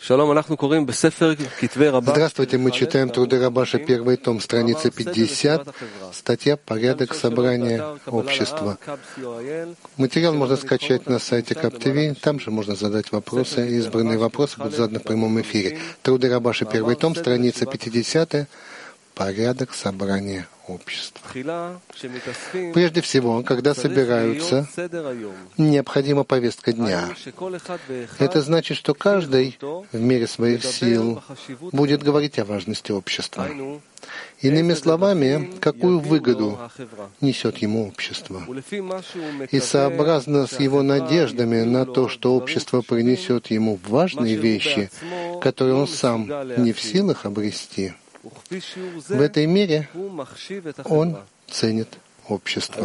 Здравствуйте, мы читаем труды Рабаша, первый том, страница 50, статья «Порядок собрания общества». Материал можно скачать на сайте Кап ТВ, там же можно задать вопросы, избранные вопросы будут заданы в прямом эфире. Труды Рабаша, первый том, страница 50, «Порядок собрания общества». Прежде всего, когда собираются, необходима повестка дня. Это значит, что каждый в мере своих сил будет говорить о важности общества. Иными словами, какую выгоду несет ему общество. И сообразно с его надеждами на то, что общество принесет ему важные вещи, которые он сам не в силах обрести, в этой мере он ценит общество.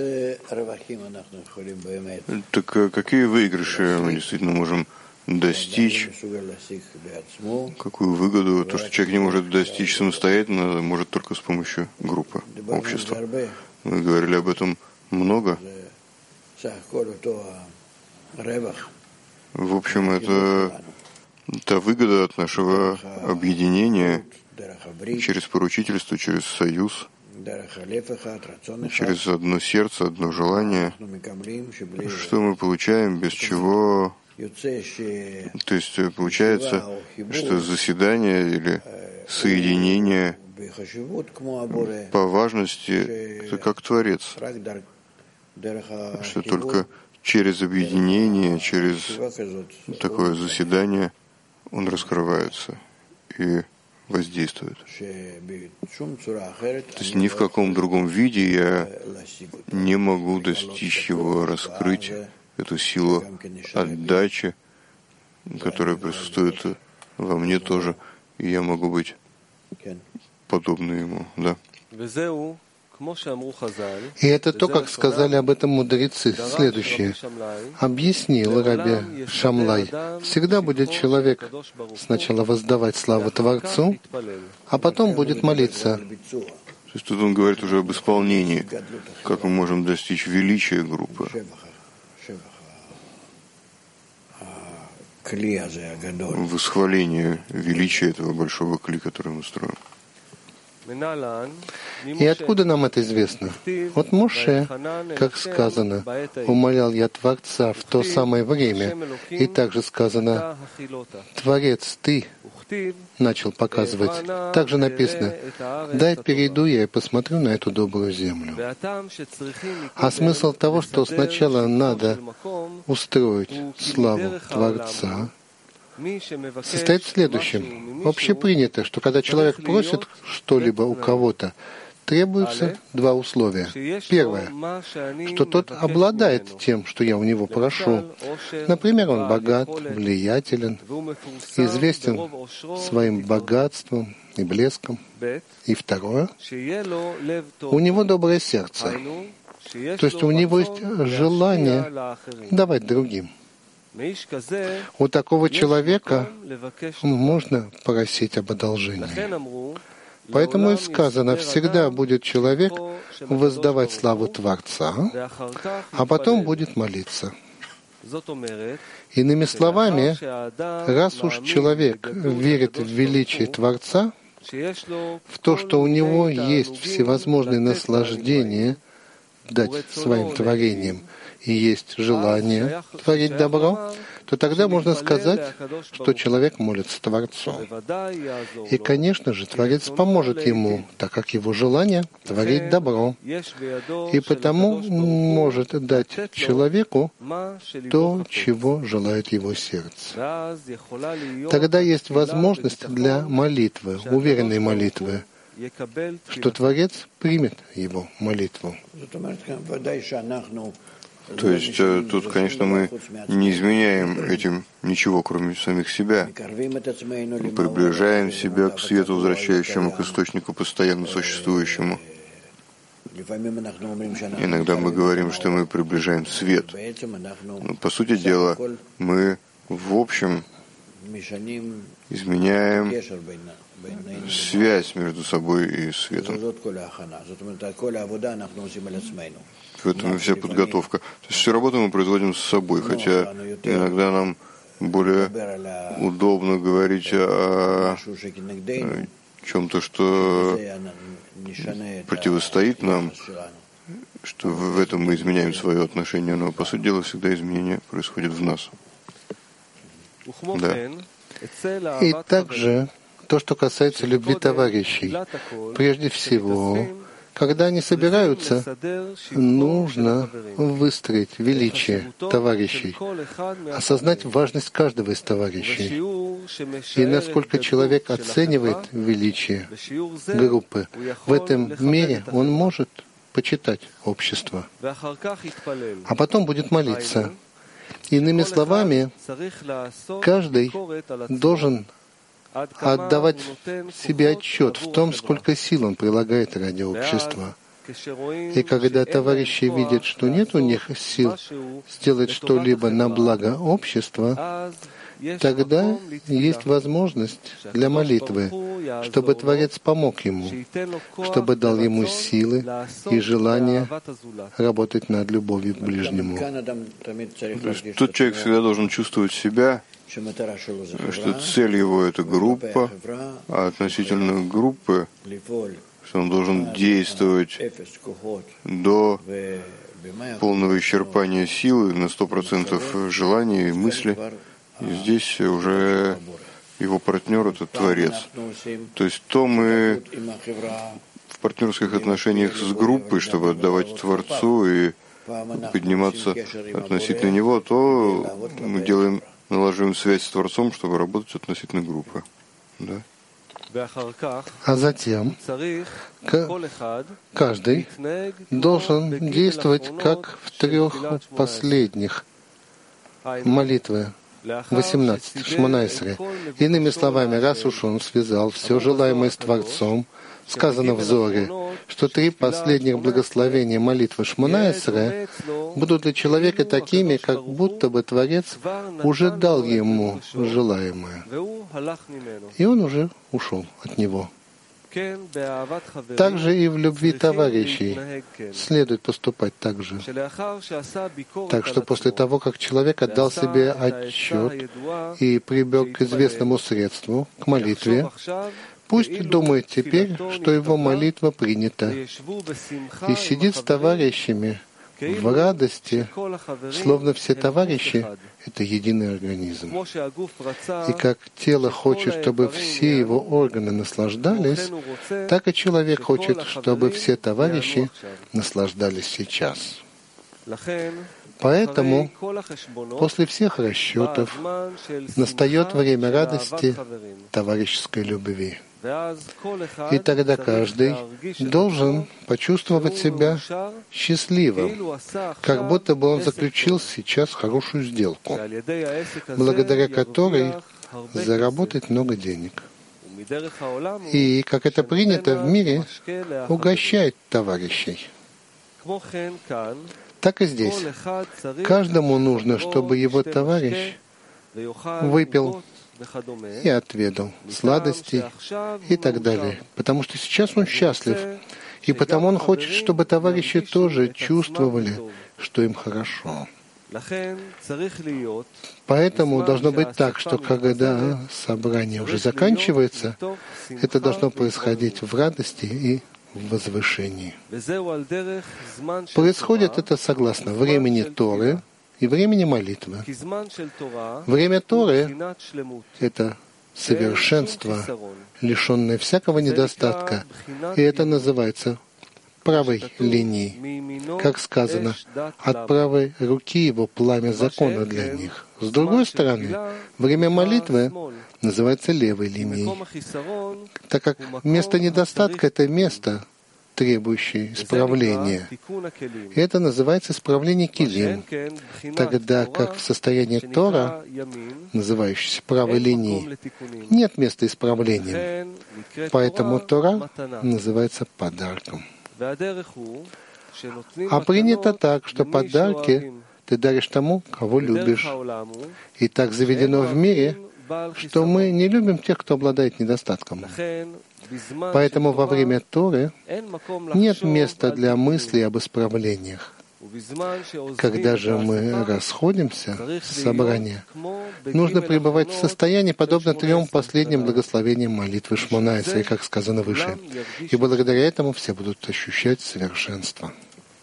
Так какие выигрыши мы действительно можем достичь? Какую выгоду? То, что человек не может достичь самостоятельно, может только с помощью группы, общества. Мы говорили об этом много. В общем, это та выгода от нашего объединения через поручительство, через союз, через одно сердце, одно желание, что мы получаем, без чего... То есть получается, что заседание или соединение по важности это как Творец, что только через объединение, через такое заседание он раскрывается и воздействует. То есть ни в каком другом виде я не могу достичь его, раскрыть эту силу отдачи, которая присутствует во мне тоже, и я могу быть подобным ему, да. И это то, как сказали об этом мудрецы. Следующее. Объяснил Раби Шамлай. Всегда будет человек сначала воздавать славу Творцу, а потом будет молиться. То есть тут он говорит уже об исполнении, как мы можем достичь величия группы. Восхваление величия этого большого кли, который мы строим. И откуда нам это известно? Вот Моше, как сказано, умолял я Творца в то самое время, и также сказано, Творец, Ты начал показывать. Также написано, дай перейду я и посмотрю на эту добрую землю. А смысл того, что сначала надо устроить славу Творца, состоит в следующем. Общепринято, что когда человек просит что-либо у кого-то, требуются два условия. Первое, что тот обладает тем, что я у него прошу. Например, он богат, влиятелен, известен своим богатством и блеском. И второе, у него доброе сердце. То есть у него есть желание давать другим. У такого человека можно просить об одолжении. Поэтому и сказано, всегда будет человек воздавать славу Творца, а потом будет молиться. Иными словами, раз уж человек верит в величие Творца, в то, что у него есть всевозможные наслаждения дать своим творением, и есть желание творить добро, то тогда можно сказать, что человек молится Творцу. И, конечно же, Творец поможет ему, так как его желание творить добро. И потому может дать человеку то, чего желает его сердце. Тогда есть возможность для молитвы, уверенной молитвы, что Творец примет его молитву. То есть тут, конечно, мы не изменяем этим ничего, кроме самих себя. Мы приближаем себя к свету, возвращающему к источнику постоянно существующему. Иногда мы говорим, что мы приближаем свет. Но, по сути дела, мы в общем изменяем связь между собой и светом. В этом и вся подготовка. То есть всю работу мы производим с собой, хотя иногда нам более удобно говорить о чем-то, что противостоит нам, что в этом мы изменяем свое отношение, но, по сути дела, всегда изменение происходит в нас. Да. И также то, что касается любви товарищей. Прежде всего, когда они собираются, нужно выстроить величие товарищей, осознать важность каждого из товарищей. И насколько человек оценивает величие группы, в этом мире он может почитать общество, а потом будет молиться. Иными словами, каждый должен отдавать себе отчет в том, сколько сил он прилагает ради общества. И когда товарищи видят, что нет у них сил сделать что-либо на благо общества, тогда есть возможность для молитвы, чтобы Творец помог ему, чтобы дал ему силы и желание работать над любовью к ближнему. То есть тут человек всегда должен чувствовать себя, что цель его — это группа, а относительно группы, что он должен действовать до полного исчерпания силы на 100% желаний и мысли. И здесь уже его партнер — это Творец. То есть то мы в партнерских отношениях с группой, чтобы отдавать Творцу и подниматься относительно него, то мы налаживаем связь с Творцом, чтобы работать относительно группы. Да? А затем каждый должен действовать как в 3 последних молитвы 18, Шмона-Эсре. Иными словами, раз уж он связал все желаемое с Творцом, сказано в Зоре, что 3 последних благословения молитвы Шмона-Эсре будут для человека такими, как будто бы Творец уже дал ему желаемое, и он уже ушел от него. Также и в любви товарищей следует поступать так же. Так что после того, как человек отдал себе отчет и прибег к известному средству, к молитве, пусть думает теперь, что его молитва принята, и сидит с товарищами в радости, словно все товарищи — это единый организм. И как тело хочет, чтобы все его органы наслаждались, так и человек хочет, чтобы все товарищи наслаждались сейчас. Поэтому после всех расчетов настает время радости товарищеской любви. И тогда каждый должен почувствовать себя счастливым, как будто бы он заключил сейчас хорошую сделку, благодаря которой заработает много денег. И, как это принято в мире, угощает товарищей. Так и здесь. Каждому нужно, чтобы его товарищ выпил и отведал сладостей и так далее. Потому что сейчас он счастлив, и потому он хочет, чтобы товарищи тоже чувствовали, что им хорошо. Поэтому должно быть так, что когда собрание уже заканчивается, это должно происходить в радости и в возвышении. Происходит это согласно времени Торы и времени молитвы. Время Торы — это совершенство, лишенное всякого недостатка, и это называется правой линией. Как сказано, от правой руки его пламя закона для них. С другой стороны, время молитвы называется левой линией, так как место недостатка — это место, требующее исправления. И это называется исправление килим, тогда как в состоянии Тора, называющейся правой линией, нет места исправления. Поэтому Тора называется подарком. А принято так, что подарки ты даришь тому, кого любишь. И так заведено в мире, что мы не любим тех, кто обладает недостатком. Поэтому во время Торы нет места для мыслей об исправлениях. Когда же мы расходимся с собрания, нужно пребывать в состоянии, подобно 3 последним благословениям молитвы Шмона-Эсрей, как сказано выше. И благодаря этому все будут ощущать совершенство.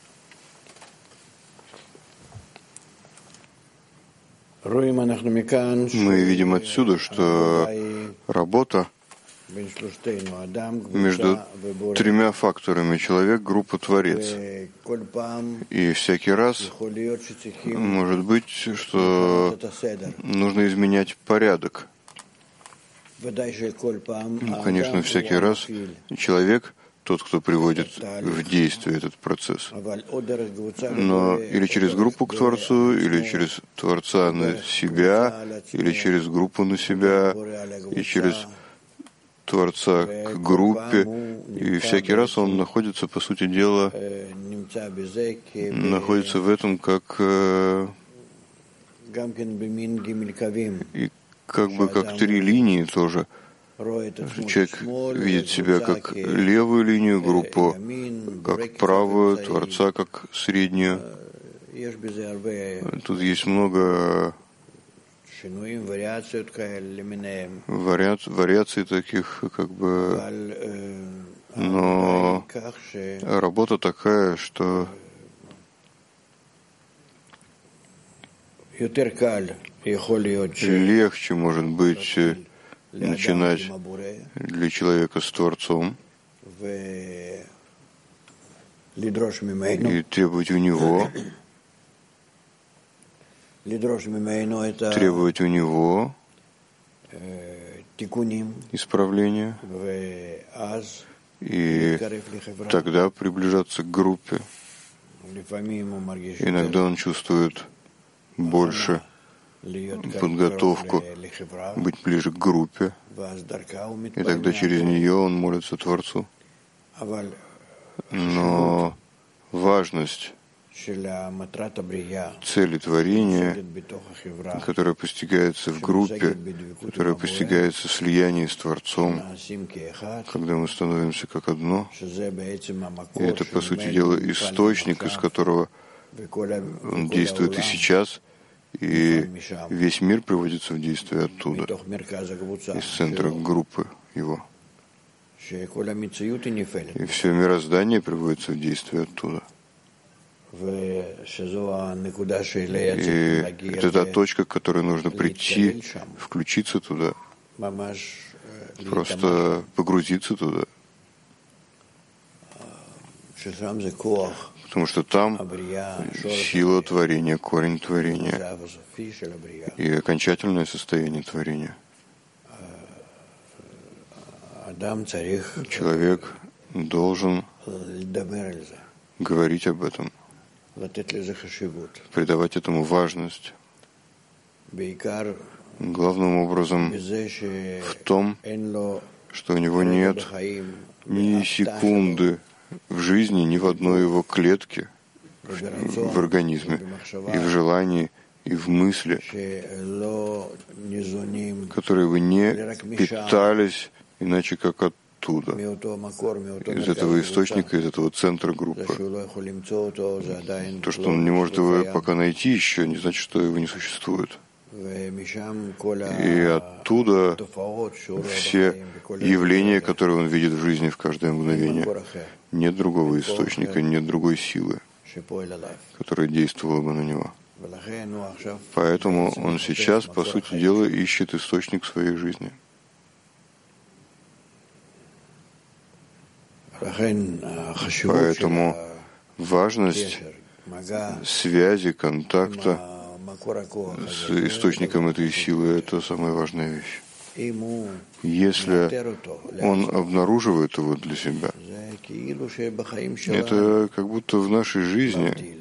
Мы видим отсюда, что работа между 3 факторами — человек, группа, творец. И всякий раз может быть, что нужно изменять порядок. Конечно, всякий раз человек тот, кто приводит в действие этот процесс. Но или через группу к Творцу, или через Творца на себя, или через группу на себя, и через Творца к группе, и всякий раз он находится, по сути дела, находится в этом как и как бы как 3 линии тоже. Человек видит себя как левую линию, группу как правую, Творца как среднюю. Тут есть много вариаций таких, как бы, но работа такая, что легче, может быть, начинать для человека с Творцом и требовать у него, исправления, и тогда приближаться к группе. Иногда он чувствует больше подготовку быть ближе к группе, и тогда через нее он молится Творцу. Но важность цели творения, которая постигается в группе, которая постигается в слиянии с Творцом, когда мы становимся как одно, и это, по сути дела, источник, из которого он действует и сейчас, и весь мир приводится в действие оттуда, из центра группы его. И все мироздание приводится в действие оттуда. И это та точка, к которой нужно прийти, включиться туда, просто погрузиться туда. Потому что там сила творения, корень творения и окончательное состояние творения. Человек должен говорить об этом, придавать этому важность. Главным образом в том, что у него нет ни секунды в жизни, ни в одной его клетке в организме, и в желании, и в мысли, которые бы не питались иначе как оттуда, из этого источника, из этого центра группы. То, что он не может его пока найти еще, не значит, что его не существует. И оттуда все явления, которые он видит в жизни в каждое мгновение. Нет другого источника, нет другой силы, которая действовала бы на него. Поэтому он сейчас, по сути дела, ищет источник своей жизни. Поэтому важность связи, контакта с источником этой силы — это самая важная вещь. Если он обнаруживает его для себя, это как будто в нашей жизни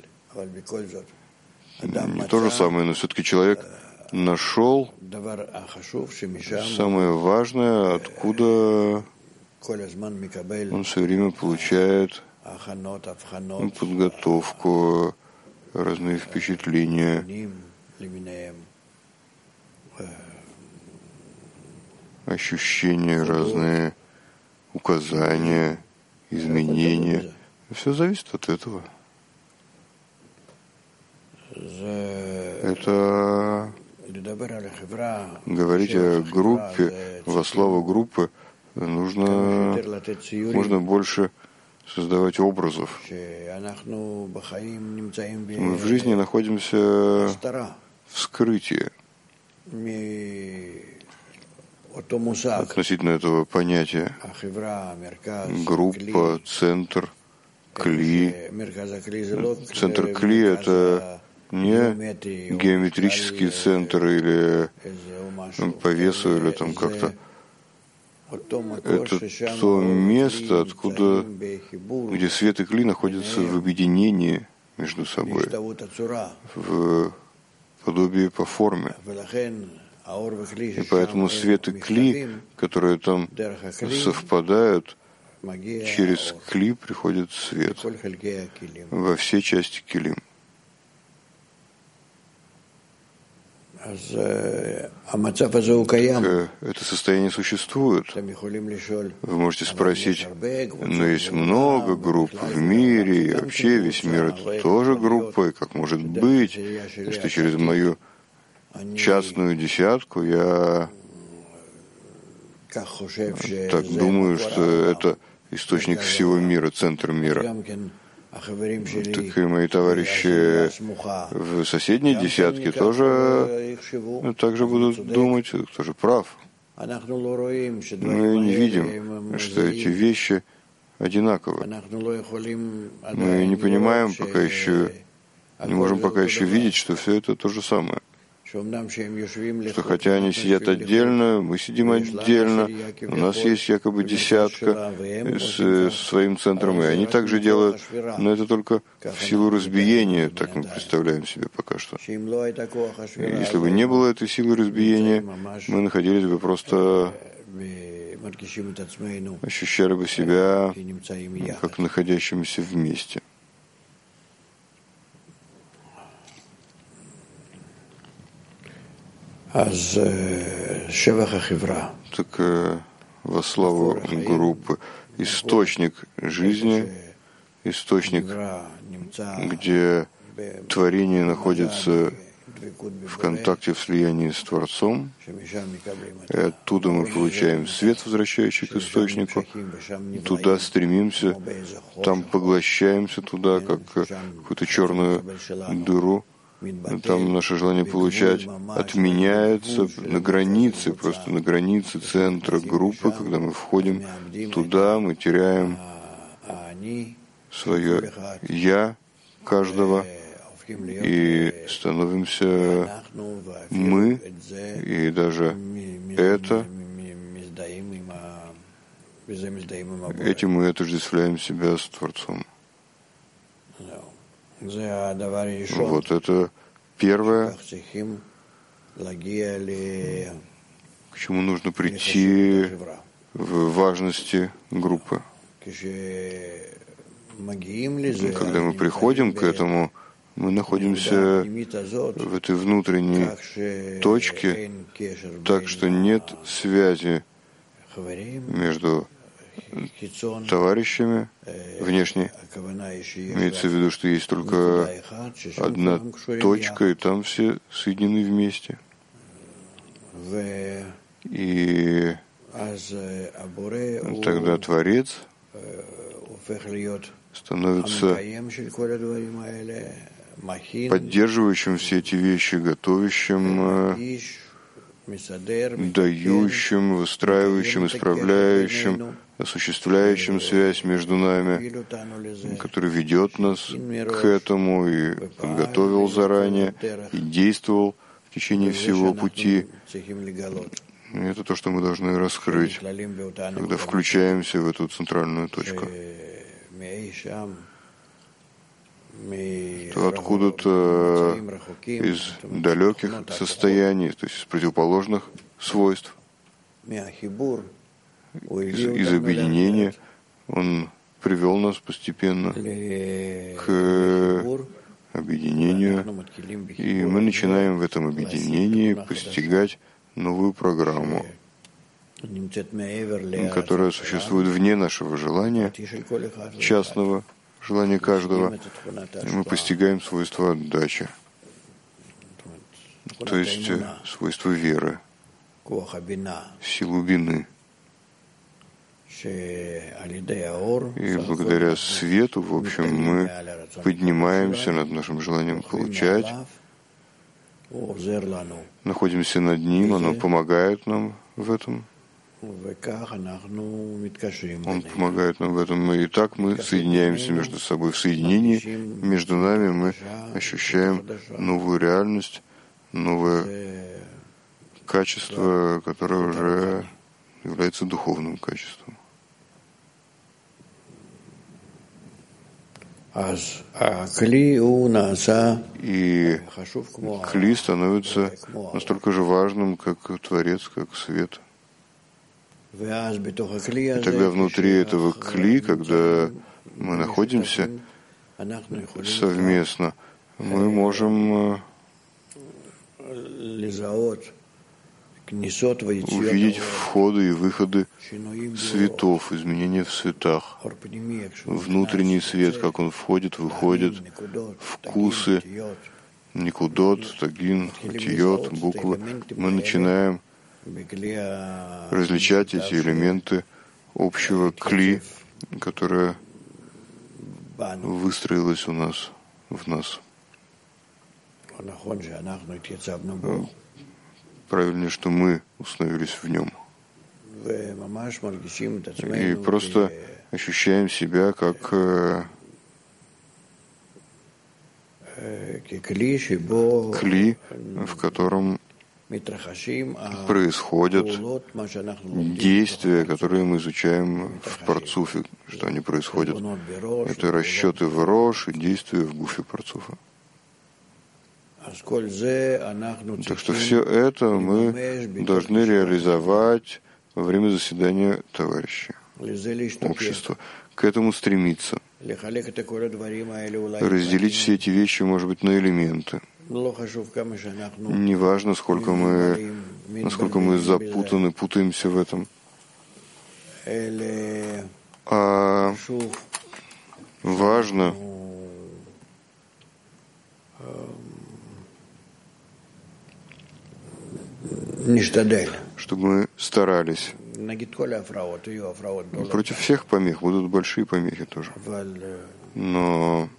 не то же самое, но все-таки человек нашел самое важное, откуда он все время получает подготовку, разные впечатления, ощущения разные, указания, изменения. Все зависит от этого. Это говорить о группе, во славу группы, можно больше создавать образов. Мы в жизни находимся в скрытии относительно этого понятия. Группа, центр, кли. Центр кли — это не геометрический центр или по весу, или там как-то. Это то место, откуда, где свет и кли находятся в объединении между собой, в подобии по форме. И поэтому свет и кли, которые там совпадают, через кли приходит свет во все части килим. Это состояние существует. Вы можете спросить, но есть много групп в мире, и вообще весь мир — это тоже группа, и как может быть, что через мою частную десятку я так думаю, что это источник всего мира, центр мира. Так и мои товарищи в соседней десятке тоже также будут думать, кто же прав. Мы не видим, что эти вещи одинаковы. Мы не понимаем пока еще, не можем пока еще видеть, что все это то же самое. Что хотя они сидят отдельно, мы сидим отдельно, у нас есть якобы десятка с своим центром, и они также делают, но это только в силу разбиения, так мы представляем себе пока что. Если бы не было этой силы разбиения, мы находились бы просто, ощущали бы себя как находящимися вместе. Так во славу группы источник жизни, источник, где творение находится в контакте, в слиянии с Творцом, и оттуда мы получаем свет, возвращающий к источнику, туда стремимся, там поглощаемся туда, как какую-то черную дыру. Там наше желание получать отменяется на границе, просто на границе центра группы. Когда мы входим туда, мы теряем свое «я» каждого и становимся «мы», и даже этим мы отождествляем себя с Творцом. Вот это первое, к чему нужно прийти в важности группы. Когда мы приходим к этому, мы находимся в этой внутренней точке, так что нет связи между товарищами внешне. Имеется в виду, что есть только одна точка, и там все соединены вместе. И тогда Творец становится поддерживающим все эти вещи, готовящим, дающим, выстраивающим, исправляющим, осуществляющим связь между нами, который ведет нас к этому и подготовил заранее, и действовал в течение всего пути. И это то, что мы должны раскрыть, когда включаемся в эту центральную точку. То откуда-то из далеких состояний, то есть из противоположных свойств, из объединения, он привел нас постепенно к объединению, и мы начинаем в этом объединении постигать новую программу, которая существует вне нашего желания, частного желания каждого, и мы постигаем свойства отдачи. то есть свойство веры, силу бины. И благодаря свету, в общем, мы поднимаемся над нашим желанием получать, находимся над ним, оно помогает нам в этом. Он помогает нам в этом. И так мы соединяемся между собой. В соединении между нами мы ощущаем новую реальность, новое качество, которое уже является духовным качеством. И кли становится настолько же важным, как Творец, как свет. И тогда внутри этого кли, когда мы находимся совместно, мы можем увидеть входы и выходы светов, изменения в светах, внутренний свет, как он входит, выходит, вкусы, никудот, тагин, тиот, буквы. Мы начинаем различать эти элементы общего кли, которое выстроилось у нас, в нас. Правильнее, что мы установились в нем. И просто ощущаем себя как кли, в котором происходят действия, которые мы изучаем в парцуфе, что они происходят. Это расчеты в рош и действия в гуфе парцуфа. Так что все это мы должны реализовать во время заседания товарищей, общества. К этому стремиться. Разделить все эти вещи, может быть, на элементы. Неважно, насколько мы запутаны, путаемся в этом. А важно чтобы мы старались. Против всех помех будут большие помехи тоже. Но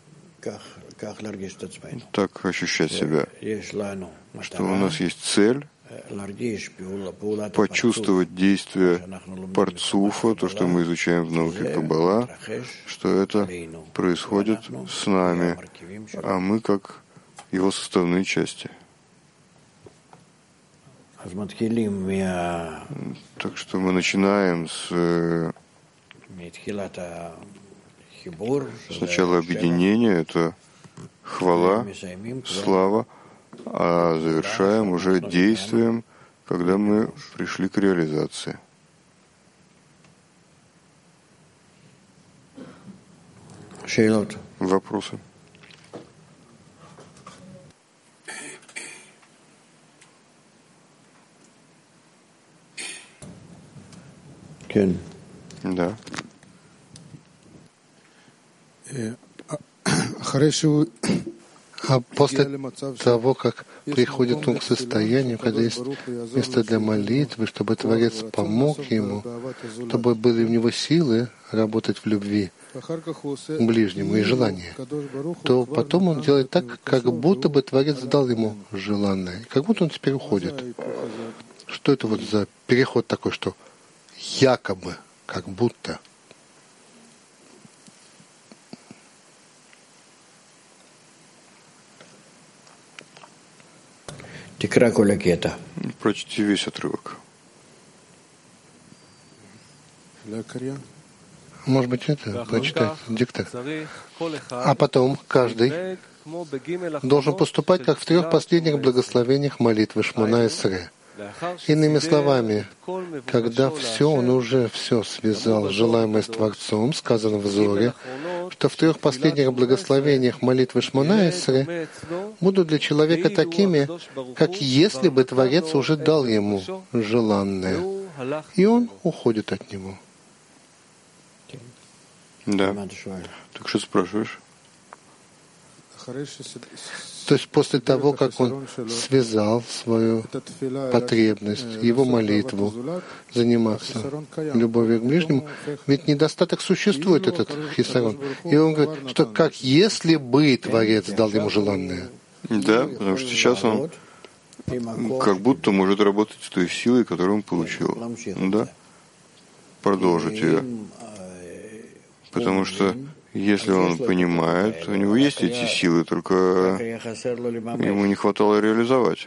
так ощущать себя, что у нас есть цель почувствовать действие парцуфа, то, что мы изучаем в науке Каббала, что это происходит с нами, а мы как его составные части. Так что мы начинаем сначала объединения, это хвала, слава, а завершаем уже действием, когда мы пришли к реализации. Вопросы? Да. А после того, как приходит он к состоянию, когда есть место для молитвы, чтобы Творец помог ему, чтобы были у него силы работать в любви к ближнему и желание, то потом он делает так, как будто бы Творец дал ему желанное, как будто он теперь уходит. Что это вот за переход такой, что якобы, как будто? Прочти весь отрывок. Может быть, это прочитать диктор. А потом каждый должен поступать, как в 3 последних благословениях молитвы Шмона Эсре. Иными словами, когда он уже все связал желаемое с Творцом, сказано в Зоре, что в 3 последних благословениях молитвы Шмона Эсре будут для человека такими, как если бы Творец уже дал ему желанное, и он уходит от него. Да. Так что спрашиваешь? То есть после того, как он связал свою потребность, его молитву, заниматься любовью к ближнему, ведь недостаток существует, этот хисарон. И он говорит, что как если бы Творец дал ему желанное. Да, потому что сейчас он как будто может работать с той силой, которую он получил. Да, продолжить ее. Потому что если он понимает, у него есть эти силы, только ему не хватало реализовать.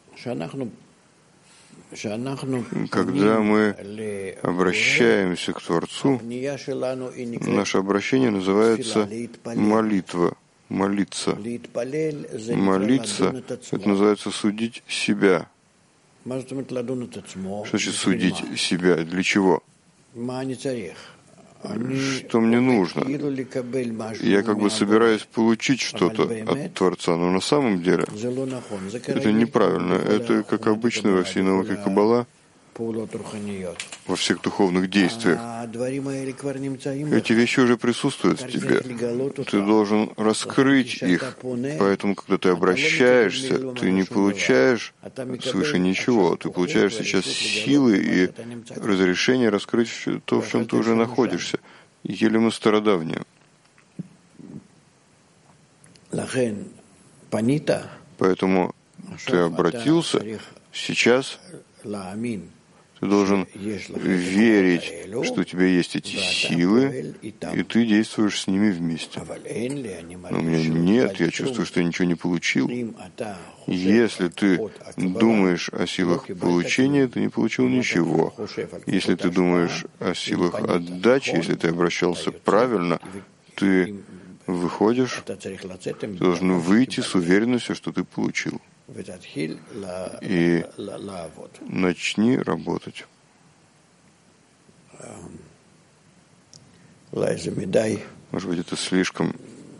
Когда мы обращаемся к Творцу, наше обращение называется молитва. Молиться. Молиться — это называется судить себя. Что значит судить себя? Для чего? Что мне нужно? Я как бы собираюсь получить что-то от Творца, но на самом деле это неправильно. Это, как обычно во всей науке Каббала, во всех духовных действиях. Эти вещи уже присутствуют в тебе. Ты должен раскрыть их. Поэтому, когда ты обращаешься, ты не получаешь свыше ничего. Ты получаешь сейчас силы и разрешение раскрыть то, в чем ты уже находишься. Елема стародавняя. Поэтому ты обратился, сейчас ты должен верить, что у тебя есть эти силы, и ты действуешь с ними вместе. Но у меня нет, я чувствую, что я ничего не получил. Если ты думаешь о силах получения, ты не получил ничего. Если ты думаешь о силах отдачи, если ты обращался правильно, ты выходишь, ты должен выйти с уверенностью, что ты получил. И начни работать. Может быть, это слишком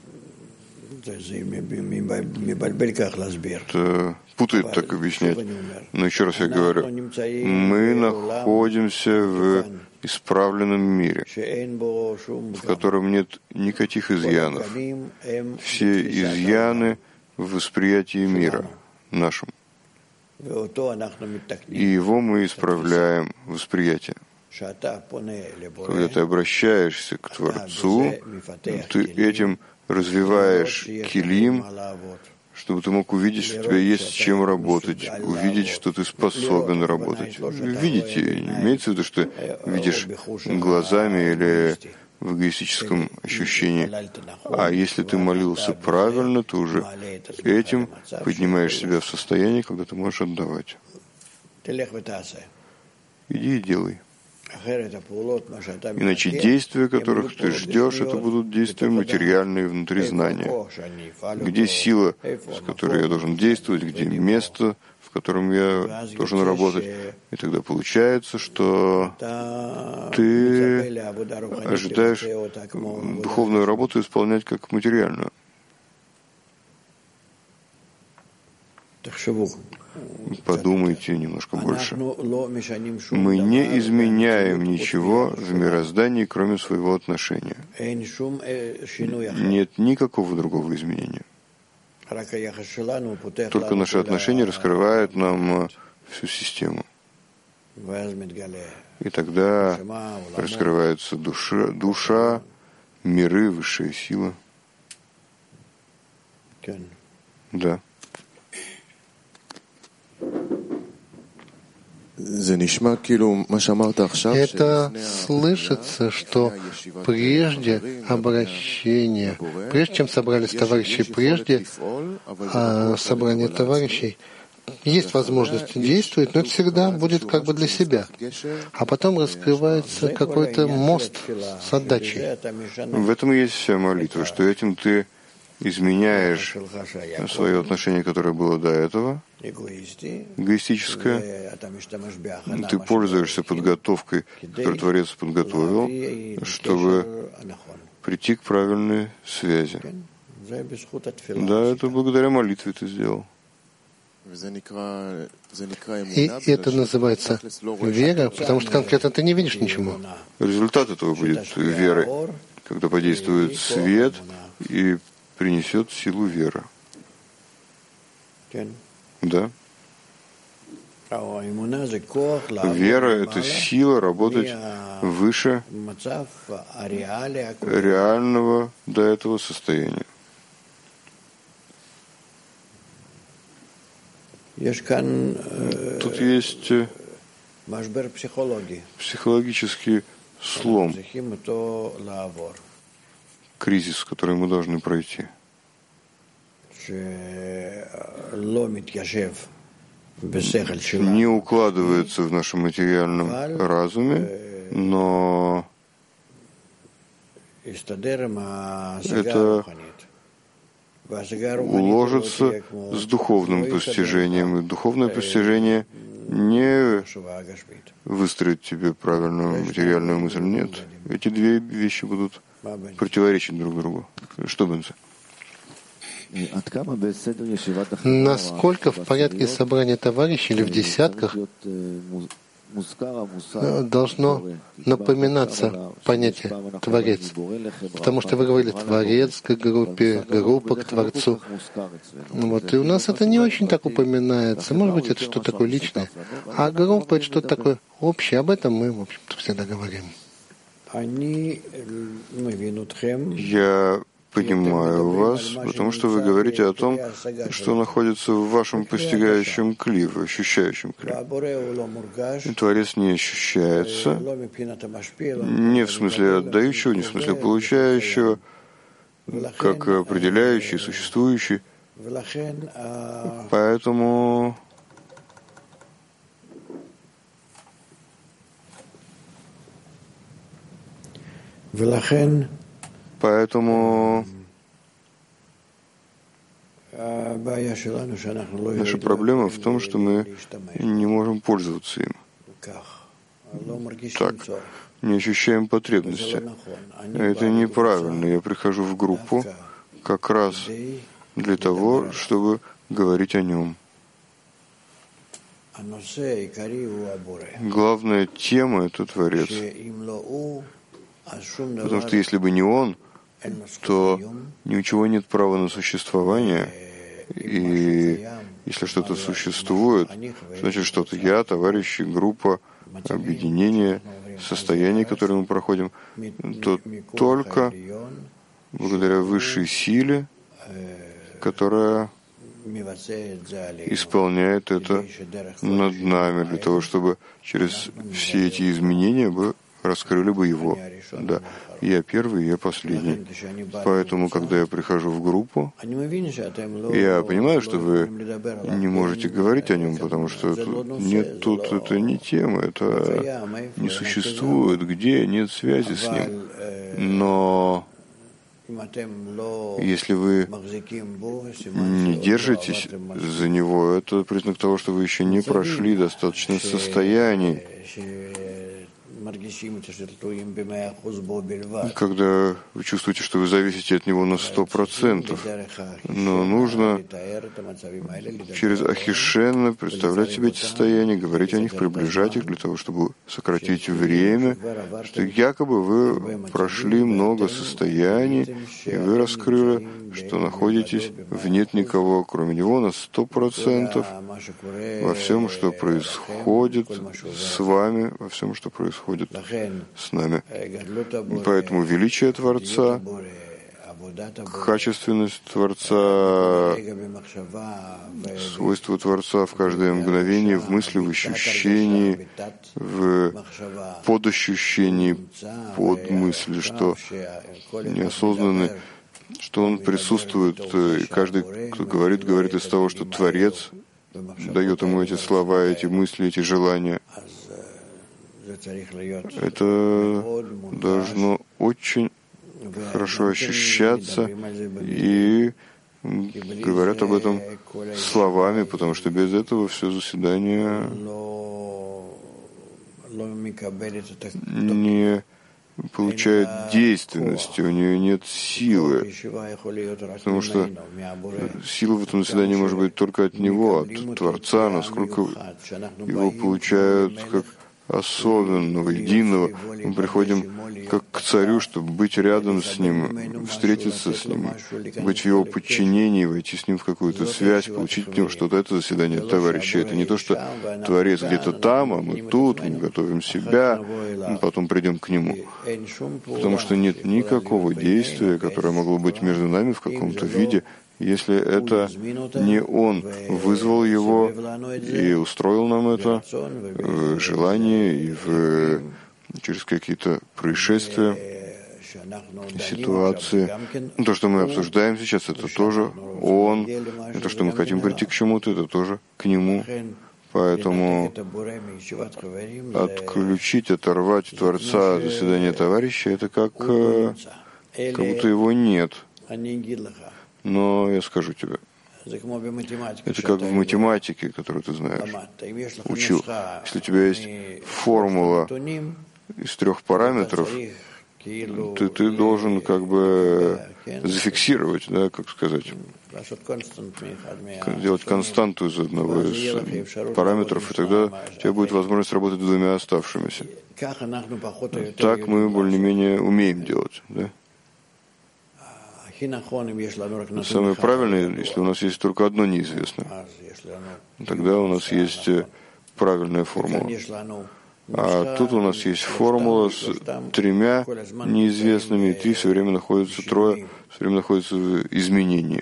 это путает так объяснять. Но еще раз я говорю, мы находимся в исправленном мире, в котором нет никаких изъянов. Все изъяны в восприятии мира нашим. И его мы исправляем, восприятие. Когда ты обращаешься к Творцу, ты этим развиваешь килим, чтобы ты мог увидеть, что у тебя есть с чем работать, увидеть, что ты способен работать. Видите, имеется в виду, что видишь глазами или в эгоистическом ощущении. А если ты молился правильно, то уже этим поднимаешь себя в состояние, когда ты можешь отдавать. Иди и делай. Иначе действия, которых ты ждешь, это будут действия материальные внутри знания. Где сила, с которой я должен действовать, где место, в котором я должен работать. И тогда получается, что ты ожидаешь духовную работу исполнять как материальную. Подумайте немножко больше. Мы не изменяем ничего в мироздании, кроме своего отношения. Нет никакого другого изменения. Только наши отношения раскрывают нам всю систему. И тогда раскрывается душа, миры, высшая сила. Да. Это слышится, что прежде обращения, прежде чем собрались товарищи, прежде собрания товарищей, есть возможность действовать, но это всегда будет как бы для себя. А потом раскрывается какой-то мост с отдачей. В этом и есть вся молитва, что этим ты изменяешь свое отношение, которое было до этого, эгоистическое. Ты пользуешься подготовкой, которую Творец подготовил, чтобы прийти к правильной связи. Да, это благодаря молитве ты сделал. И это называется вера, потому что конкретно ты не видишь ничего. Результат этого будет верой, когда подействует свет и принесет силу веры. Да. Вера — это сила работать выше реального до этого состояния. Тут есть психологический слом, кризис, который мы должны пройти. Не укладывается в нашем материальном разуме, но это уложится с духовным постижением. И духовное постижение не выстроит тебе правильную материальную мысль. Нет. Эти две вещи будут противоречить друг другу. Что, Бенце? Насколько в порядке собрания товарищей или в десятках должно напоминаться понятие «творец»? Потому что вы говорили «творец» к группе, группа к Творцу. Вот, и у нас это не очень так упоминается. Может быть, это что-то такое личное. А группа — это что-то такое общее. Об этом мы, в общем-то, всегда говорим. Я понимаю вас, потому что вы говорите о том, что находится в вашем постигающем кли, в ощущающем кли. И Творец не ощущается, не в смысле отдающего, не в смысле получающего, как определяющий, существующий. Поэтому наша проблема в том, что мы не можем пользоваться им. Так, не ощущаем потребности. Это неправильно. Я прихожу в группу как раз для того, чтобы говорить о нем. Главная тема — это Творец. Потому что если бы не он, то ни у чего нет права на существование. И если что-то существует, значит что-то я, товарищи, группа, объединение, состояние, которое мы проходим, то только благодаря высшей силе, которая исполняет это над нами, для того, чтобы через все эти изменения бы раскрыли бы его. Да, я первый, я последний. Поэтому, когда я прихожу в группу, я понимаю, что вы не можете говорить о нем, потому что нет, тут это не тема, это не существует, где нет связи с ним. Но если вы не держитесь за него, это признак того, что вы еще не прошли достаточно состояний, когда вы чувствуете, что вы зависите от него на 100%. Но нужно через ахишенно представлять себе эти состояния, говорить о них, приближать их для того, чтобы сократить время, что якобы вы прошли много состояний, и вы раскрыли, что находитесь в нет никого, кроме него, на 100% во всем, что происходит с вами, во всем, что происходит с нами. Поэтому величие Творца, качественность Творца, свойства Творца в каждое мгновение, в мысли, в ощущении, в подощущении, под мысли, что неосознанно, что он присутствует, и каждый, кто говорит, говорит из того, что Творец дает ему эти слова, эти мысли, эти желания. Это должно очень хорошо ощущаться, и говорят об этом словами, потому что без этого все заседание не получает действенности, у нее нет силы, потому что сила в этом заседании может быть только от него, от Творца, насколько его получают как особенного, единого. Мы приходим как к царю, чтобы быть рядом с ним, встретиться с ним, быть в его подчинении, войти с ним в какую-то связь, получить от него что-то. Это заседание товарища. Это не то, что Творец где-то там, а мы тут, мы готовим себя, мы потом придем к нему. Потому что нет никакого действия, которое могло быть между нами в каком-то виде, если это не Он вызвал его и устроил нам это желание и через какие-то происшествия, ситуации. То, что мы обсуждаем сейчас, это тоже Он. И то, что мы хотим прийти к чему-то, это тоже к Нему. Поэтому отключить, оторвать Творца от заседания товарища, это как будто его нет. Но я скажу тебе, это как в математике, которую ты знаешь, учил. Если у тебя есть формула из 3 параметров, ты должен как бы зафиксировать, да, как сказать, сделать константу из одного из параметров, и тогда у тебя будет возможность работать с 2 оставшимися. Так мы более-менее умеем делать, да? Самое правильное, если у нас есть только одно неизвестное, тогда у нас есть правильная формула. А тут у нас есть формула с 3 неизвестными, и 3 все время находятся, 3 все время находятся в изменении.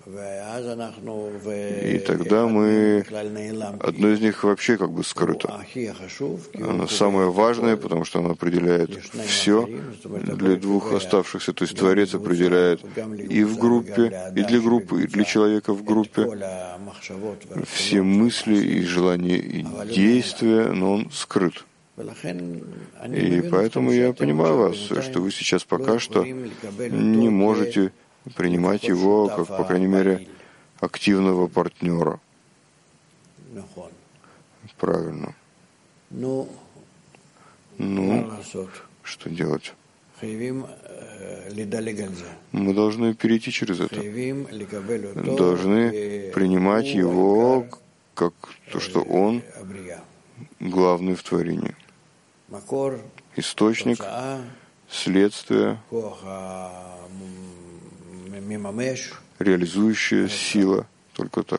И тогда одно из них вообще как бы скрыто. Она самая важная, потому что она определяет все для 2 оставшихся. То есть Творец определяет и в группе, и для группы, и для человека в группе все мысли и желания и действия, но он скрыт. И поэтому я понимаю вас, что вы сейчас пока что не можете принимать его как, по крайней мере, активного партнера. Правильно. Ну, что делать? Мы должны перейти через это. Должны принимать его как то, что он главный в творении. Источник, следствие, реализующая сила, только так.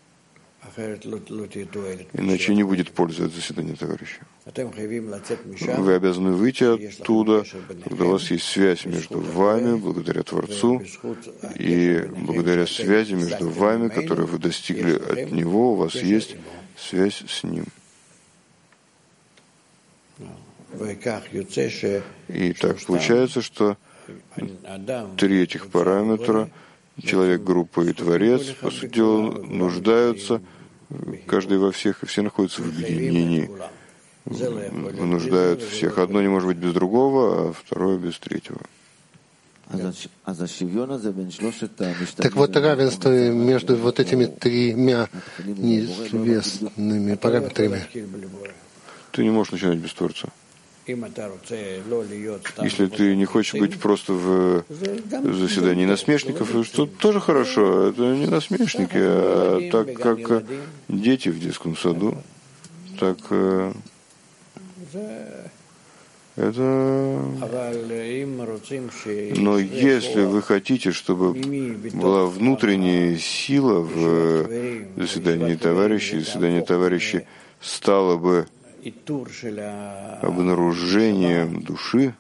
Иначе не будет пользы от заседания товарища. Вы обязаны выйти оттуда, когда у вас есть связь между вами, благодаря Творцу, и благодаря связи между вами, которую вы достигли от Него, у вас есть связь с Ним. И так получается, что 3 этих параметра, человек, группа и Творец, по сути дела, нуждаются, каждый во всех, и все находятся в объединении, вынуждают всех. Одно не может быть без другого, а второе без третьего. Так вот, равенство между вот этими 3 неизвестными параметрами. Ты не можешь начинать без Творца. Если ты не хочешь быть просто в заседании насмешников, то тоже хорошо. Это не насмешники, а так как дети в детском саду. Так это... Но если вы хотите, чтобы была внутренняя сила в заседании товарищей стало бы обнаружением души,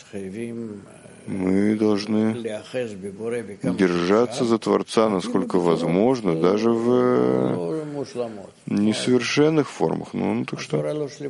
мы должны держаться за Творца, насколько возможно, даже в несовершенных формах. Ну так что?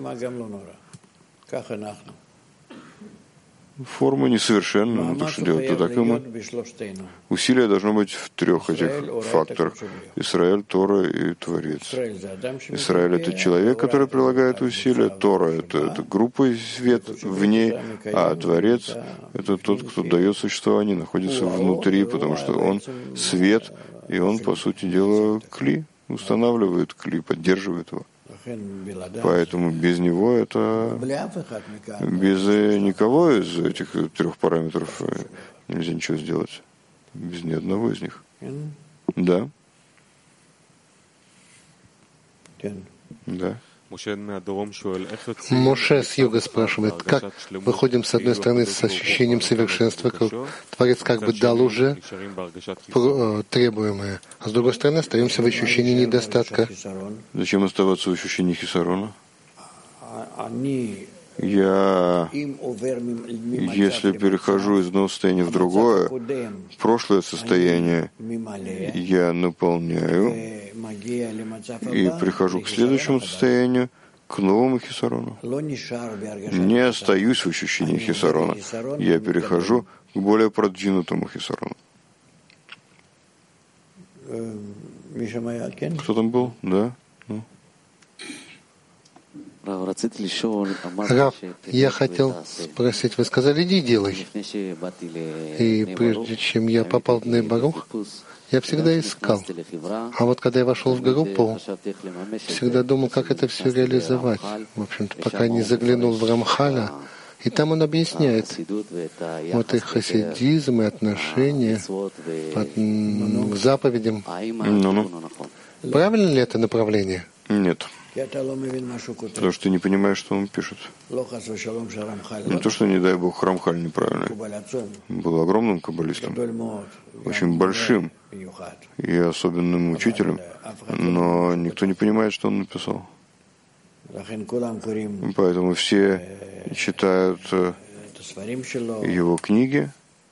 Форма несовершенна, ну так что делать? То так и мы. Усилие должно быть в 3 этих факторах. Израиль, Тора и Творец. Израиль — это человек, который прилагает усилия. Тора — это группа и свет в ней. А Творец — это тот, кто дает существование, находится внутри, потому что он свет, и он, по сути дела, кли, устанавливает кли, поддерживает его. Поэтому без него это, без никого из этих 3 параметров нельзя ничего сделать. Без ни одного из них. Да. Да. Моше с юга спрашивает, как выходим с одной стороны с ощущением совершенства, как Творец как бы дал уже требуемое, а с другой стороны остаемся в ощущении недостатка. Зачем оставаться в ощущении хисарона? Я, если перехожу из одного состояния в другое, прошлое состояние я наполняю и прихожу к следующему состоянию, к новому хисарону. Не остаюсь в ощущении хисарона, я перехожу к более продвинутому хисарону. Кто там был? Да? Ну. Рав, я хотел спросить, вы сказали, иди делай. И прежде чем я попал в Бней Барух, я всегда искал. А вот когда я вошел в группу, всегда думал, как это все реализовать. В общем-то, пока не заглянул в Рамхаля, и там он объясняет вот и хасидизм, и отношения к заповедям. Правильно ли это направление? Нет. Потому что ты не понимаешь, что он пишет. Не то, что, не дай Бог, Рамхаль неправильный. Был огромным каббалистом, очень большим и особенным учителем, но никто не понимает, что он написал. Поэтому все читают его книги,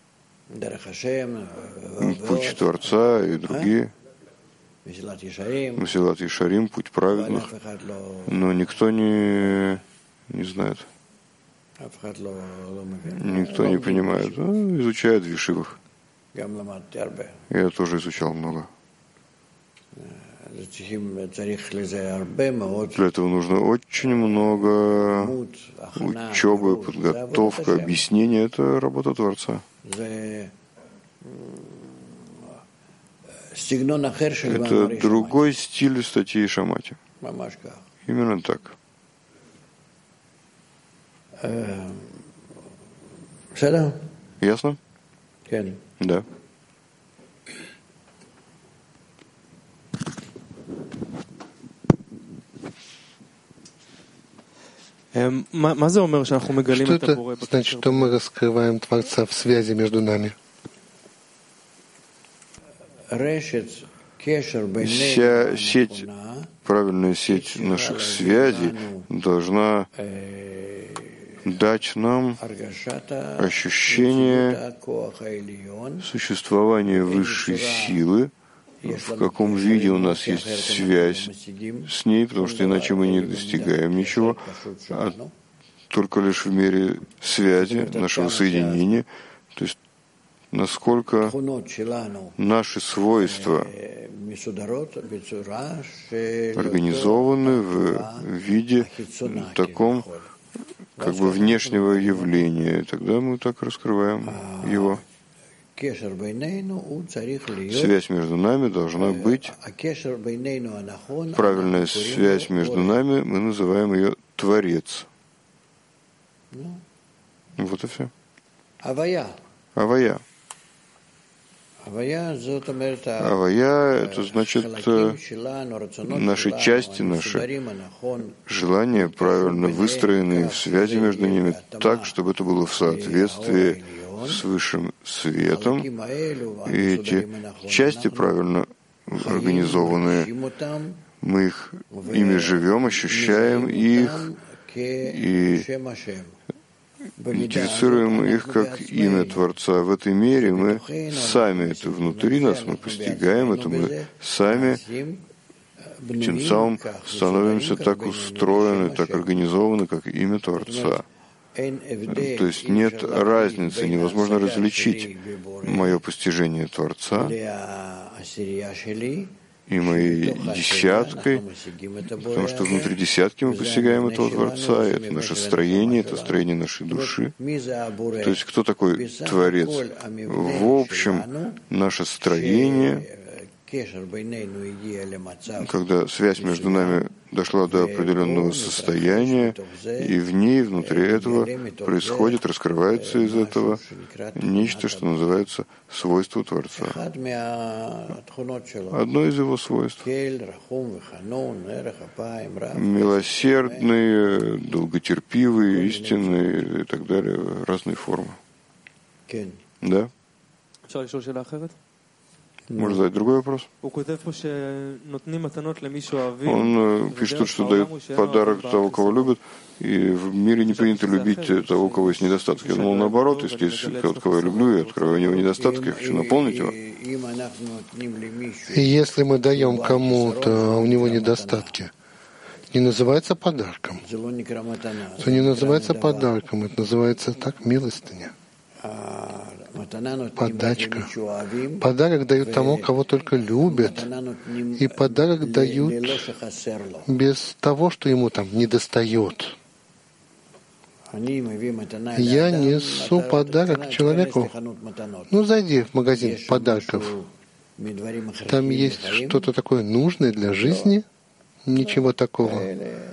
«Путь Творца» и другие, «Месилат Ешарим», «Путь праведных», но никто не знает. Никто не понимает. Изучают в ешивах. Я тоже изучал много. Для этого нужно очень много учебы, подготовка, объяснения. Это работа Творца. Это другой стиль статьи Шамати. Именно так. Ясно? Да. Что это значит, что мы раскрываем Творца в связи между нами? Вся сеть, правильная сеть наших связей должна дать нам ощущение существования высшей силы, в каком виде у нас есть связь с ней, потому что иначе мы не достигаем ничего, а только лишь в мере связи, нашего соединения, то есть насколько наши свойства организованы в виде таком, как бы внешнего явления. Тогда мы так раскрываем его. Связь между нами должна быть, правильная связь между нами, мы называем ее Творец. Вот и все. Авая. Авая — это значит наши части, наши желания, правильно выстроенные в связи между ними так, чтобы это было в соответствии с высшим светом. И эти части, правильно организованные, мы ими живем, ощущаем их и идентифицируем их как имя Творца. В этой мере мы сами, это внутри нас, мы постигаем это, мы сами тем самым становимся так устроены, так организованы, как имя Творца. То есть нет разницы, невозможно различить мое постижение Творца и моей десяткой, потому что внутри десятки мы постигаем этого Творца, и это наше строение, это строение нашей души. То есть кто такой Творец? В общем, наше строение, когда связь между нами дошла до определенного состояния, и в ней, внутри этого, происходит, раскрывается из этого нечто, что называется свойство Творца. Одно из его свойств — милосердный, долготерпивый, истинный и так далее, разные формы. Да? Можно задать другой вопрос? Он пишет тут, что дают подарок того, кого любят, и в мире не принято любить того, у кого есть недостатки. Я думал, наоборот, если есть тот, кого я люблю, я открываю у него недостатки, я хочу наполнить его. И если мы даем кому-то, а у него недостатки, не называется подарком. Это не называется подарком, это называется так милостыня. Подачка. Подарок дают тому, кого только любят. И подарок дают без того, что ему там недостает. Я несу подарок человеку. Ну, зайди в магазин подарков. Там есть что-то такое нужное для жизни. Ничего такого.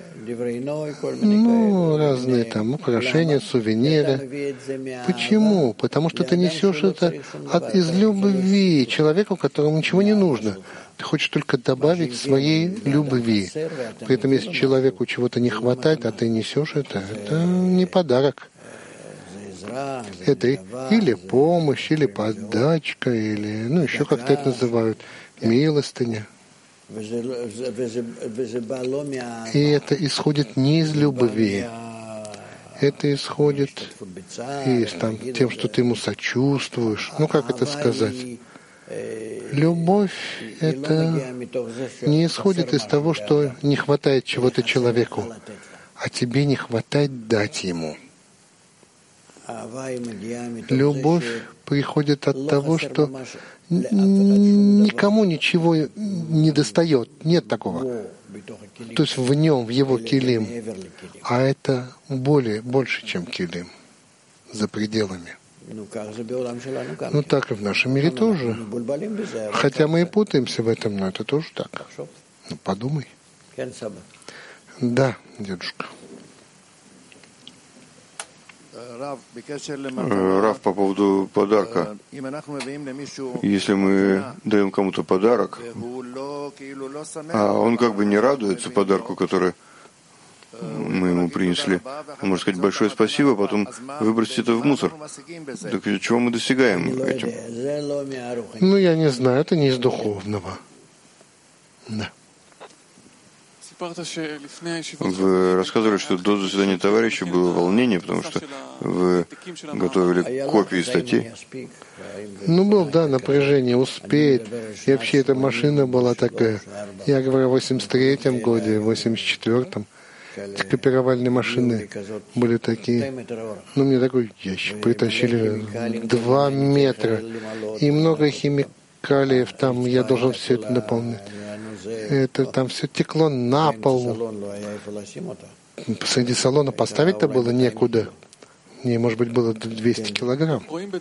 Ну, разные там украшения, сувениры. Почему? Потому что ты несешь это из любви человеку, которому ничего не нужно. Ты хочешь только добавить своей любви. При этом, если человеку чего-то не хватает, а ты несешь это не подарок. Это или помощь, или подачка, или, еще как-то это называют, милостыня. И это исходит не из любви. Это исходит из тем, что ты ему сочувствуешь. Ну, как это сказать? Любовь — это не исходит из того, что не хватает чего-то человеку, а тебе не хватает дать ему. Любовь приходит от того, что никому ничего не достает. Нет такого. То есть в нем, в его килим. А это больше, чем килим. За пределами. Ну так и в нашем мире тоже. Хотя мы и путаемся в этом, но это тоже так. Ну подумай. Да, дедушка. Рав, по поводу подарка. Если мы даем кому-то подарок, а он как бы не радуется подарку, который мы ему принесли, он может сказать большое спасибо, потом выбросить это в мусор. Так чего мы достигаем этим? Ну, я не знаю, это не из духовного. Да. Вы рассказывали, что до заседания товарища было волнение, потому что вы готовили копии статей. Ну, было, да, напряжение, успеть. И вообще эта машина была такая. Я говорю, в 83-м году, в 84-м. Эти копировальные машины были такие. Ну, мне такой ящик притащили 2 метра. И много химикалиев там, я должен все это наполнять. Это там все текло на пол. Посреди салона поставить-то было некуда. Не, может быть, было 200 килограмм.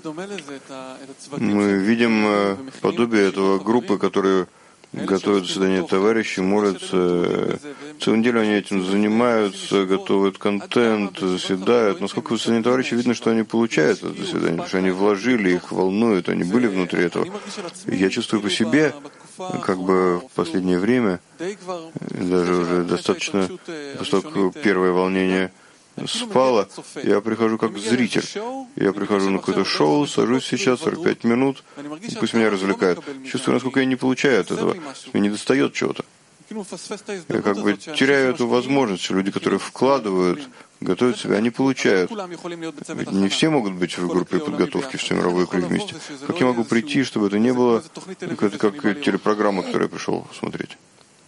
Мы видим подобие этого группы, которые готовят заседание товарищей, молятся. Целую неделю они этим занимаются, готовят контент, заседают. Насколько в заседании товарищей видно, что они получают это заседание, потому что они вложили, их волнует, они были внутри этого. Я чувствую по себе, как бы в последнее время, даже уже достаточно, поскольку первое волнение спало, я прихожу как зритель. Я прихожу на какое-то шоу, сажусь сейчас 45 минут, пусть меня развлекают. Чувствую, насколько я не получаю от этого. Мне не достает чего-то. Я как бы теряю эту возможность. Люди, которые вкладывают, готовят себя, они получают. Ведь не все могут быть в группе подготовки всемировой круг вместе. Как я могу прийти, чтобы это не было как телепрограмма, которую я пришел смотреть?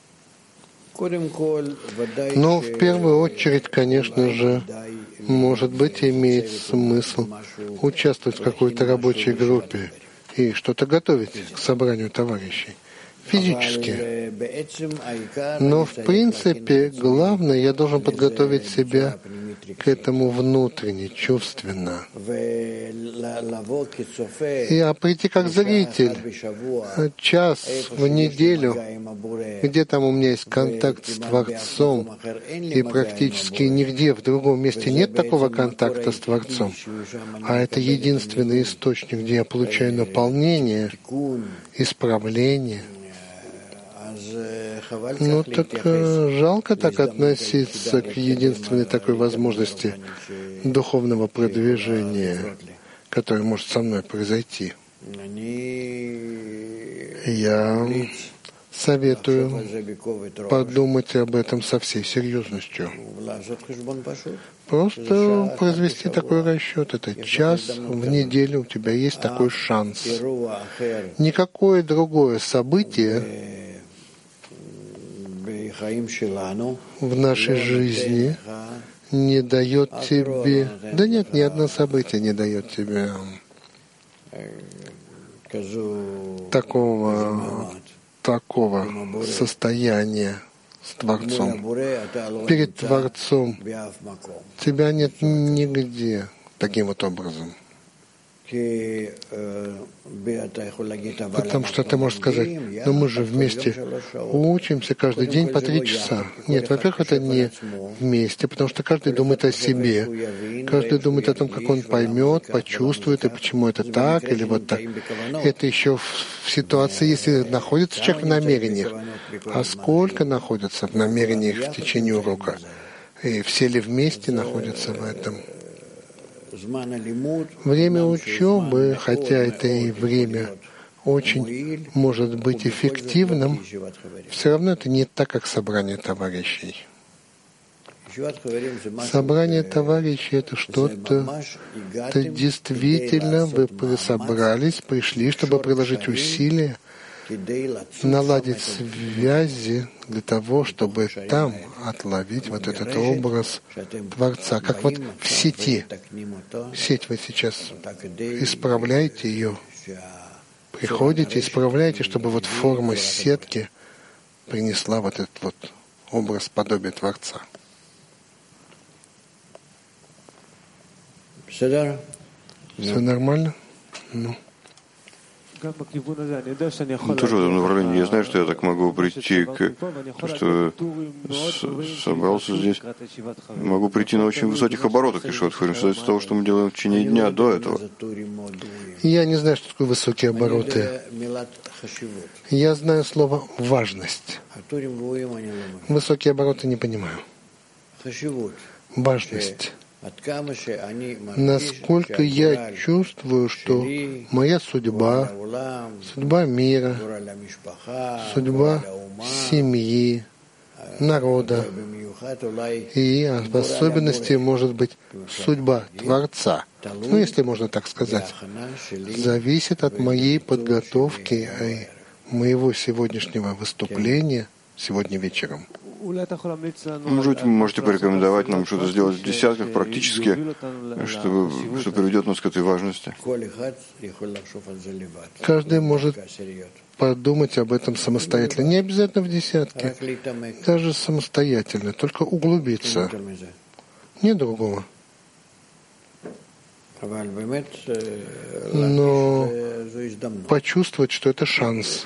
Ну, в первую очередь, конечно же, может быть, имеет смысл участвовать в какой-то рабочей группе и что-то готовить к собранию товарищей. физически. Но в принципе главное, я должен подготовить себя к этому внутренне, чувственно. И прийти как зритель, час в неделю, где там у меня есть контакт с Творцом, и практически нигде в другом месте нет такого контакта с Творцом, а это единственный источник, где я получаю наполнение, исправление. Ну так жалко так относиться к единственной такой возможности духовного продвижения, которое может со мной произойти. Я советую подумать об этом со всей серьезностью. Просто произвести такой расчет. Это час в неделю, у тебя есть такой шанс. Никакое другое событие в нашей жизни не дает тебе... Да нет, ни одно событие не дает тебе такого состояния с Творцом. Перед Творцом тебя нет нигде таким вот образом. Потому что ты можешь сказать, но мы же вместе учимся каждый день по 3 часа. Нет, во-первых, это не вместе, потому что каждый думает о себе. Каждый думает о том, как он поймет, почувствует, и почему это так, или вот так. Это еще в ситуации, если находится человек в намерениях. А сколько находится в намерениях в течение урока? И все ли вместе находятся в этом? Время учебы, хотя это и время очень может быть эффективным, все равно это не так, как собрание товарищей. Собрание товарищей — это что-то, это действительно вы собрались, пришли, чтобы приложить усилия, наладить связи для того, чтобы там отловить вот этот образ Творца. Как вот в сети. Сеть вы сейчас исправляете ее, приходите, исправляете, чтобы вот форма сетки принесла вот этот вот образ подобия Творца. Все нормально? Ну. Тоже в этом направлении. Я знаю, что я так могу прийти к... что собрался здесь. Могу прийти на очень высоких оборотах Ешиват Хорим, из того, что мы делаем в течение дня до этого. Я не знаю, что такое высокие обороты. Я знаю слово «важность». Высокие обороты не понимаю. Важность. Насколько я чувствую, что моя судьба, судьба мира, судьба семьи, народа, и в особенности, может быть, судьба Творца, ну, если можно так сказать, зависит от моей подготовки и моего сегодняшнего выступления сегодня вечером. Может быть, вы можете порекомендовать нам что-то сделать в десятках практически, что приведет нас к этой важности? Каждый может подумать об этом самостоятельно. Не обязательно в десятке, даже самостоятельно, только углубиться. Нет другого. Но почувствовать, что это шанс.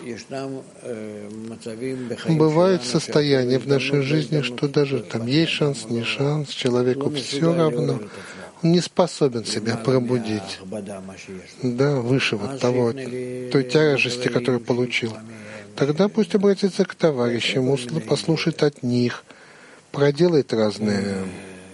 Бывают состояния в нашей жизни, что даже там есть шанс, не шанс, человеку все равно. Он не способен себя пробудить. Да, выше вот того, той тяжести, которую получил. Тогда пусть обратится к товарищам, послушает от них, проделает разные,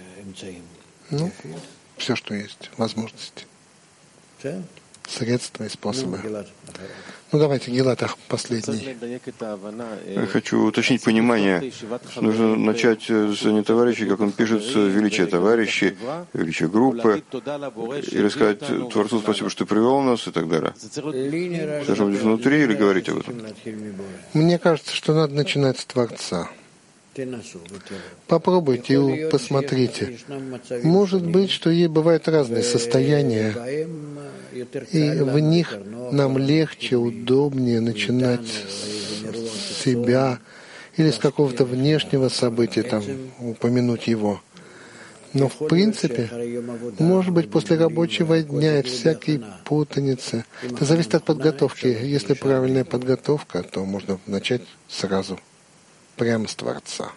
все, что есть, возможности, средства и способы. Ну, давайте, Гилат, последний. Я хочу уточнить понимание. Нужно начать с не товарищей, как он пишет, с величия товарищей, величия группы, и рассказать Творцу спасибо, что ты привел нас, и так далее. Должно быть внутри или говорить об этом? Мне кажется, что надо начинать с Творца. Попробуйте и посмотрите. Может быть, что ей бывают разные состояния, и в них нам легче, удобнее начинать себя или с какого-то внешнего события там упомянуть его. Но в принципе, может быть, после рабочего дня и всякой путаницы, это зависит от подготовки. Если правильная подготовка, то можно начать сразу, прямо с Творца.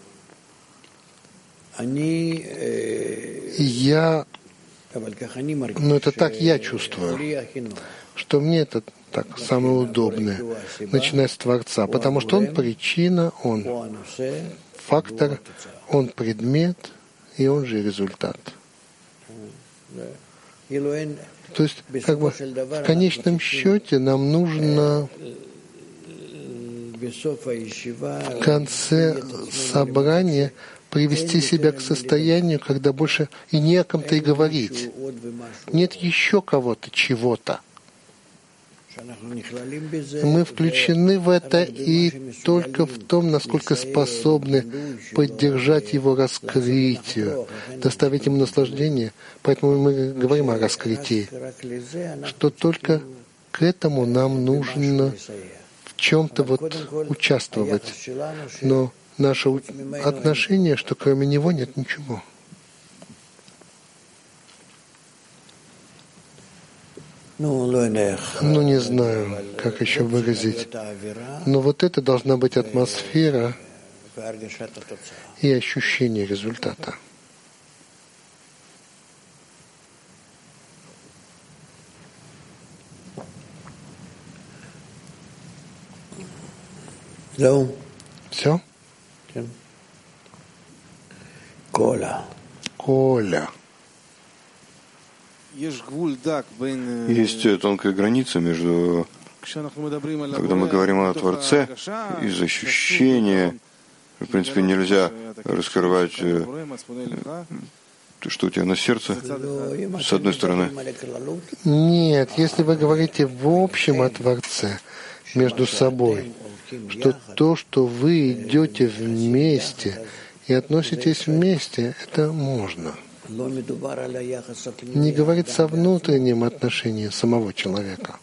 Но это так я чувствую, что мне это так самое удобное, начиная с Творца, потому что он причина, он фактор, он предмет, и он же результат. То есть, как бы, в конечном счете нам нужно в конце собрания привести себя к состоянию, когда больше и не о ком-то и говорить. Нет еще кого-то, чего-то. Мы включены в это и только в том, насколько способны поддержать его раскрытию, доставить ему наслаждение. Поэтому мы говорим о раскрытии, что только к этому нам нужно в чем-то участвовать. Но наше отношение, что кроме него нет ничего. Не знаю, как еще выразить. Но это должна быть атмосфера и ощущение результата. Все? Коля. Есть тонкая граница между, когда мы говорим о Творце, из ощущения, в принципе, нельзя раскрывать то, что у тебя на сердце, с одной стороны. Нет, если вы говорите в общем о Творце, между собой, что то, что вы идете вместе и относитесь вместе, это можно. Не говорится о внутреннем отношении самого человека.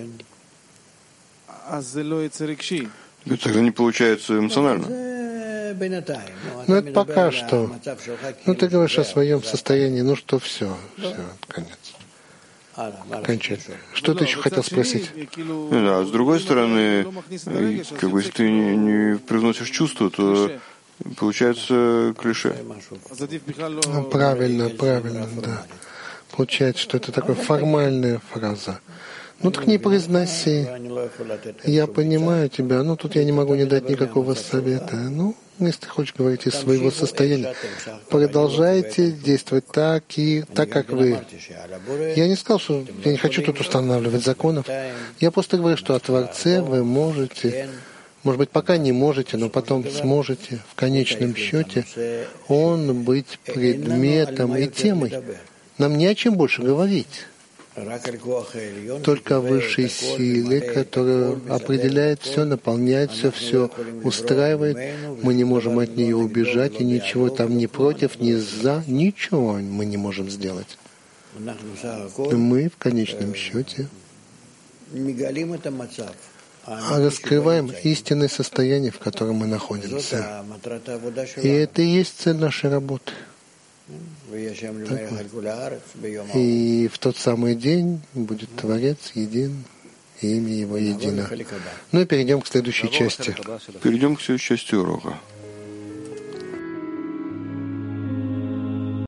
Тогда не получается эмоционально. Но это пока что. Ты говоришь о своем состоянии, все, конец. Окончательно. Что ты еще хотел спросить? Да, с другой стороны, если ты не привносишь чувства, то получается клише. Правильно, да. Получается, что это такая формальная фраза. Так не произноси. Я понимаю тебя, тут я не могу не дать никакого совета. Если ты хочешь говорить из своего состояния, продолжайте действовать так, как вы. Я не сказал, что я не хочу тут устанавливать законов. Я просто говорю, что о Творце вы можете, может быть, пока не можете, но потом сможете в конечном счете он быть предметом и темой. Нам не о чем больше говорить. Только о высшей силе, которая определяет все, наполняет все устраивает. Мы не можем от нее убежать, и ничего там ни против, ни за, ничего мы не можем сделать. Мы в конечном счете раскрываем истинное состояние, в котором мы находимся. И это и есть цель нашей работы. И в тот самый день будет Творец един, и имя Его едино. И перейдем к следующей части. Перейдем к следующей части урока.